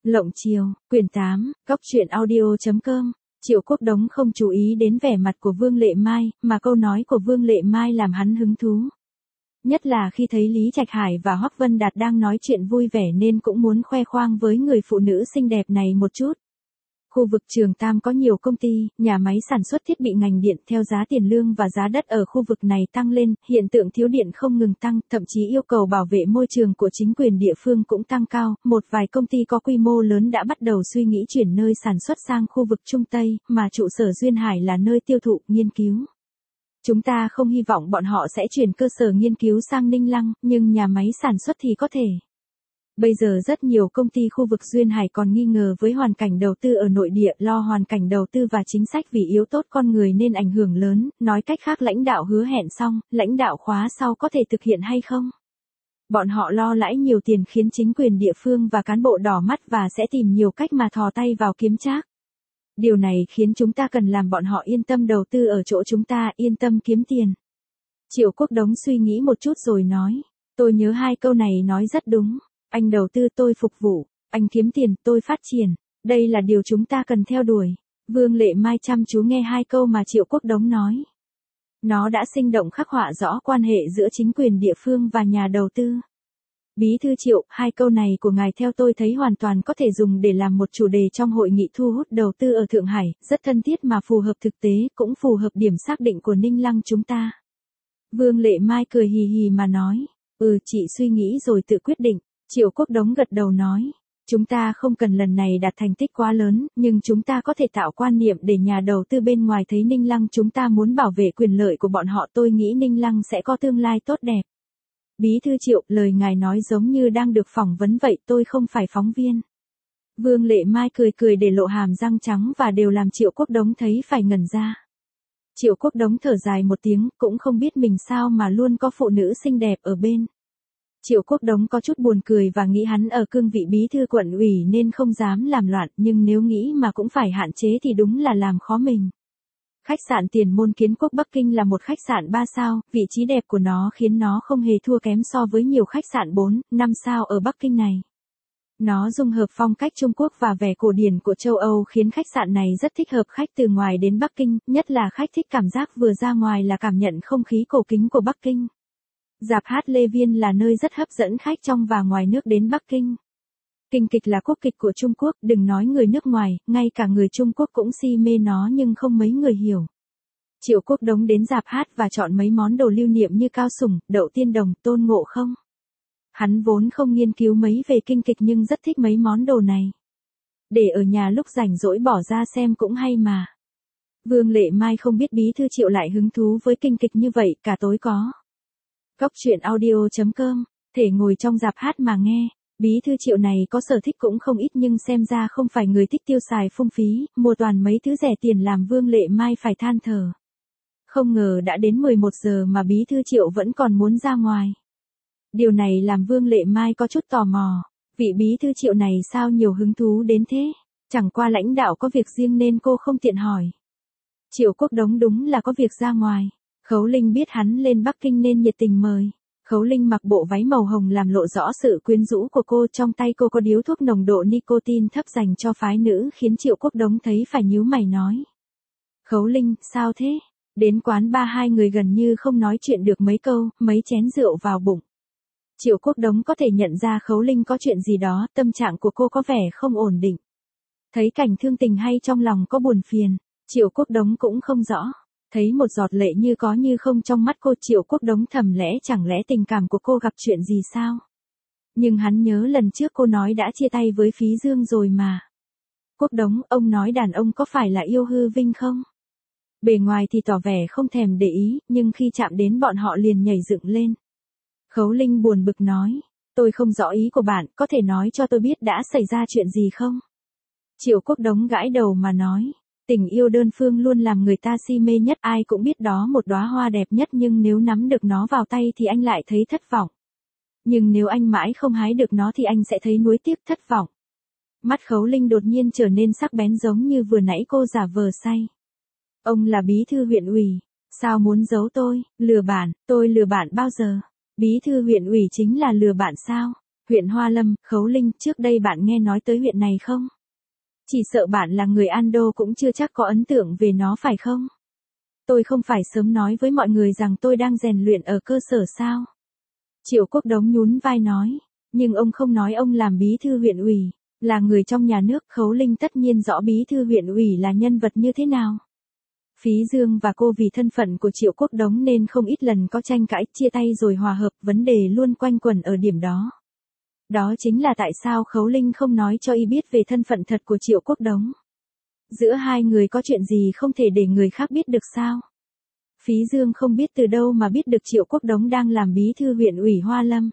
Lộng Chiều, quyển 8, góc truyện audio.com. Triệu Quốc Đống không chú ý đến vẻ mặt của Vương Lệ Mai, mà câu nói của Vương Lệ Mai làm hắn hứng thú. Nhất là khi thấy Lý Trạch Hải và Hoắc Vân Đạt đang nói chuyện vui vẻ nên cũng muốn khoe khoang với người phụ nữ xinh đẹp này một chút. Khu vực Trường Tam có nhiều công ty, nhà máy sản xuất thiết bị ngành điện, theo giá tiền lương và giá đất ở khu vực này tăng lên, hiện tượng thiếu điện không ngừng tăng, thậm chí yêu cầu bảo vệ môi trường của chính quyền địa phương cũng tăng cao, một vài công ty có quy mô lớn đã bắt đầu suy nghĩ chuyển nơi sản xuất sang khu vực Trung Tây, mà trụ sở Duyên Hải là nơi tiêu thụ, nghiên cứu. Chúng ta không hy vọng bọn họ sẽ chuyển cơ sở nghiên cứu sang Ninh Lăng, nhưng nhà máy sản xuất thì có thể. Bây giờ rất nhiều công ty khu vực Duyên Hải còn nghi ngờ với hoàn cảnh đầu tư ở nội địa, lo hoàn cảnh đầu tư và chính sách vì yếu tố con người nên ảnh hưởng lớn, nói cách khác lãnh đạo hứa hẹn xong, lãnh đạo khóa sau có thể thực hiện hay không? Bọn họ lo lãi nhiều tiền khiến chính quyền địa phương và cán bộ đỏ mắt và sẽ tìm nhiều cách mà thò tay vào kiếm trác. Điều này khiến chúng ta cần làm bọn họ yên tâm đầu tư ở chỗ chúng ta, yên tâm kiếm tiền. Triệu Quốc Đống suy nghĩ một chút rồi nói, tôi nhớ hai câu này nói rất đúng. Anh đầu tư tôi phục vụ, anh kiếm tiền tôi phát triển, đây là điều chúng ta cần theo đuổi. Vương Lệ Mai chăm chú nghe hai câu mà Triệu Quốc Đống nói. Nó đã sinh động khắc họa rõ quan hệ giữa chính quyền địa phương và nhà đầu tư. Bí thư Triệu, hai câu này của ngài theo tôi thấy hoàn toàn có thể dùng để làm một chủ đề trong hội nghị thu hút đầu tư ở Thượng Hải, rất thân thiết mà phù hợp thực tế, cũng phù hợp điểm xác định của Ninh Lăng chúng ta. Vương Lệ Mai cười hì hì mà nói, chị suy nghĩ rồi tự quyết định. Triệu Quốc Đống gật đầu nói, chúng ta không cần lần này đạt thành tích quá lớn, nhưng chúng ta có thể tạo quan niệm để nhà đầu tư bên ngoài thấy Ninh Lăng chúng ta muốn bảo vệ quyền lợi của bọn họ, tôi nghĩ Ninh Lăng sẽ có tương lai tốt đẹp. Bí thư Triệu, lời ngài nói giống như đang được phỏng vấn vậy, tôi không phải phóng viên. Vương Lệ Mai cười cười để lộ hàm răng trắng và đều làm Triệu Quốc Đống thấy phải ngẩn ra. Triệu Quốc Đống thở dài một tiếng, cũng không biết mình sao mà luôn có phụ nữ xinh đẹp ở bên. Triệu Quốc Đống có chút buồn cười và nghĩ hắn ở cương vị bí thư quận ủy nên không dám làm loạn, nhưng nếu nghĩ mà cũng phải hạn chế thì đúng là làm khó mình. Khách sạn Tiền Môn Kiến Quốc Bắc Kinh là một khách sạn 3 sao, vị trí đẹp của nó khiến nó không hề thua kém so với nhiều khách sạn 4, 5 sao ở Bắc Kinh này. Nó dung hợp phong cách Trung Quốc và vẻ cổ điển của châu Âu khiến khách sạn này rất thích hợp khách từ ngoài đến Bắc Kinh, nhất là khách thích cảm giác vừa ra ngoài là cảm nhận không khí cổ kính của Bắc Kinh. Rạp hát Lê Viên là nơi rất hấp dẫn khách trong và ngoài nước đến Bắc Kinh. Kinh kịch là quốc kịch của Trung Quốc, đừng nói người nước ngoài, ngay cả người Trung Quốc cũng si mê nó nhưng không mấy người hiểu. Triệu Quốc Đống đến rạp hát và chọn mấy món đồ lưu niệm như Cao Sủng, Đậu Tiên Đồng, Tôn Ngộ Không. Hắn vốn không nghiên cứu mấy về kinh kịch nhưng rất thích mấy món đồ này. Để ở nhà lúc rảnh rỗi bỏ ra xem cũng hay mà. Vương Lệ Mai không biết bí thư Triệu lại hứng thú với kinh kịch như vậy, cả tối có. Góc truyện audio.com, thể ngồi trong rạp hát mà nghe. Bí thư Triệu này có sở thích cũng không ít nhưng xem ra không phải người thích tiêu xài phung phí, mua toàn mấy thứ rẻ tiền làm Vương Lệ Mai phải than thở. Không ngờ đã đến 11 giờ mà bí thư Triệu vẫn còn muốn ra ngoài. Điều này làm Vương Lệ Mai có chút tò mò, vị bí thư Triệu này sao nhiều hứng thú đến thế, chẳng qua lãnh đạo có việc riêng nên cô không tiện hỏi. Triệu Quốc Đống đúng là có việc ra ngoài. Khấu Linh biết hắn lên Bắc Kinh nên nhiệt tình mời. Khấu Linh mặc bộ váy màu hồng làm lộ rõ sự quyến rũ của cô, trong tay cô có điếu thuốc nồng độ nicotine thấp dành cho phái nữ khiến Triệu Quốc Đống thấy phải nhíu mày nói. Khấu Linh, sao thế? Đến quán ba hai người gần như không nói chuyện được mấy câu, mấy chén rượu vào bụng. Triệu Quốc Đống có thể nhận ra Khấu Linh có chuyện gì đó, tâm trạng của cô có vẻ không ổn định. Thấy cảnh thương tình hay trong lòng có buồn phiền, Triệu Quốc Đống cũng không rõ. Thấy một giọt lệ như có như không trong mắt cô, Triệu Quốc Đống thầm lẽ chẳng lẽ tình cảm của cô gặp chuyện gì sao? Nhưng hắn nhớ lần trước cô nói đã chia tay với Phí Dương rồi mà. Quốc Đống, ông nói đàn ông có phải là yêu hư vinh không? Bề ngoài thì tỏ vẻ không thèm để ý, nhưng khi chạm đến bọn họ liền nhảy dựng lên. Khấu Linh buồn bực nói, tôi không rõ ý của bạn, có thể nói cho tôi biết đã xảy ra chuyện gì không? Triệu Quốc Đống gãi đầu mà nói. Tình yêu đơn phương luôn làm người ta si mê nhất, ai cũng biết đó một đóa hoa đẹp nhất nhưng nếu nắm được nó vào tay thì anh lại thấy thất vọng. Nhưng nếu anh mãi không hái được nó thì anh sẽ thấy nuối tiếc thất vọng. Mắt Khấu Linh đột nhiên trở nên sắc bén giống như vừa nãy cô giả vờ say. Ông là bí thư huyện ủy, sao muốn giấu tôi, lừa bạn, tôi lừa bạn bao giờ? Bí thư huyện ủy chính là lừa bạn sao? Huyện Hoa Lâm, Khấu Linh, trước đây bạn nghe nói tới huyện này không? Chỉ sợ bạn là người Ando cũng chưa chắc có ấn tượng về nó phải không? Tôi không phải sớm nói với mọi người rằng tôi đang rèn luyện ở cơ sở sao? Triệu Quốc Đống nhún vai nói, nhưng ông không nói ông làm bí thư huyện ủy, là người trong nhà nước. Khấu Linh tất nhiên rõ bí thư huyện ủy là nhân vật như thế nào. Phí Dương và cô vì thân phận của Triệu Quốc Đống nên không ít lần có tranh cãi, chia tay rồi hòa hợp, vấn đề luôn quanh quẩn ở điểm đó. Đó chính là tại sao Khấu Linh không nói cho y biết về thân phận thật của Triệu Quốc Đống. Giữa hai người có chuyện gì không thể để người khác biết được sao? Phí Dương không biết từ đâu mà biết được Triệu Quốc Đống đang làm bí thư huyện ủy Hoa Lâm.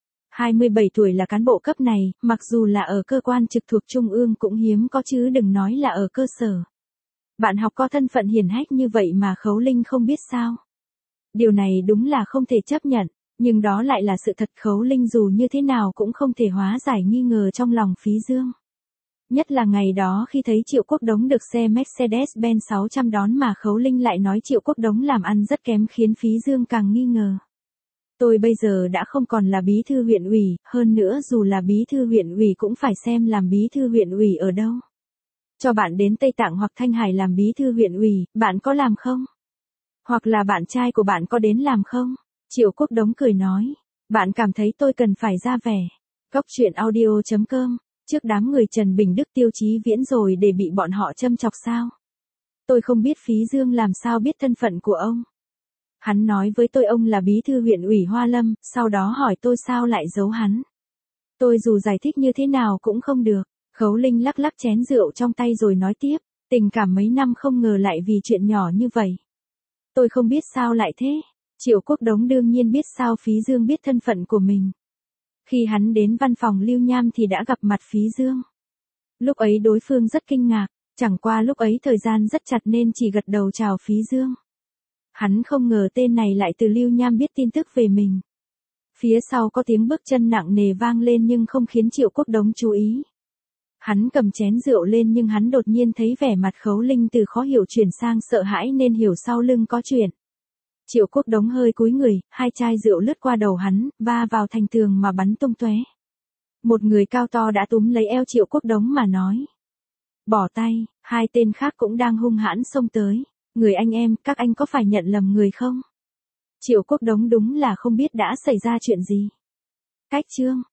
27 tuổi là cán bộ cấp này, mặc dù là ở cơ quan trực thuộc trung ương cũng hiếm có chứ đừng nói là ở cơ sở. Bạn học có thân phận hiển hách như vậy mà Khấu Linh không biết sao? Điều này đúng là không thể chấp nhận, nhưng đó lại là sự thật. Khấu Linh dù như thế nào cũng không thể hóa giải nghi ngờ trong lòng Phí Dương. Nhất là ngày đó khi thấy Triệu Quốc Đống được xe Mercedes-Benz 600 đón mà Khấu Linh lại nói Triệu Quốc Đống làm ăn rất kém khiến Phí Dương càng nghi ngờ. Tôi bây giờ đã không còn là bí thư huyện ủy, hơn nữa dù là bí thư huyện ủy cũng phải xem làm bí thư huyện ủy ở đâu. Cho bạn đến Tây Tạng hoặc Thanh Hải làm bí thư huyện ủy, bạn có làm không? Hoặc là bạn trai của bạn có đến làm không? Triệu Quốc Đống cười nói, bạn cảm thấy tôi cần phải ra vẻ. Góc truyện audio.com, trước đám người Trần Bình Đức Tiêu Chí Viễn rồi để bị bọn họ châm chọc sao? Tôi không biết Phí Dương làm sao biết thân phận của ông. Hắn nói với tôi ông là bí thư huyện ủy Hoa Lâm, sau đó hỏi tôi sao lại giấu hắn. Tôi dù giải thích như thế nào cũng không được. Khấu Linh lắc lắc chén rượu trong tay rồi nói tiếp, tình cảm mấy năm không ngờ lại vì chuyện nhỏ như vậy. Tôi không biết sao lại thế. Triệu Quốc Đống đương nhiên biết sao Phí Dương biết thân phận của mình. Khi hắn đến văn phòng Lưu Nham thì đã gặp mặt Phí Dương. Lúc ấy đối phương rất kinh ngạc, chẳng qua lúc ấy thời gian rất chặt nên chỉ gật đầu chào Phí Dương. Hắn không ngờ tên này lại từ Lưu Nham biết tin tức về mình. Phía sau có tiếng bước chân nặng nề vang lên nhưng không khiến Triệu Quốc Đống chú ý. Hắn cầm chén rượu lên nhưng hắn đột nhiên thấy vẻ mặt Khấu Linh từ khó hiểu chuyển sang sợ hãi nên hiểu sau lưng có chuyện. Triệu Quốc Đống hơi cúi người, hai chai rượu lướt qua đầu hắn, va vào thành tường mà bắn tung tóe. Một người cao to đã túm lấy eo Triệu Quốc Đống mà nói. Bỏ tay, hai tên khác cũng đang hung hãn xông tới. Người anh em, các anh có phải nhận lầm người không? Triệu Quốc Đống đúng là không biết đã xảy ra chuyện gì. Cách chương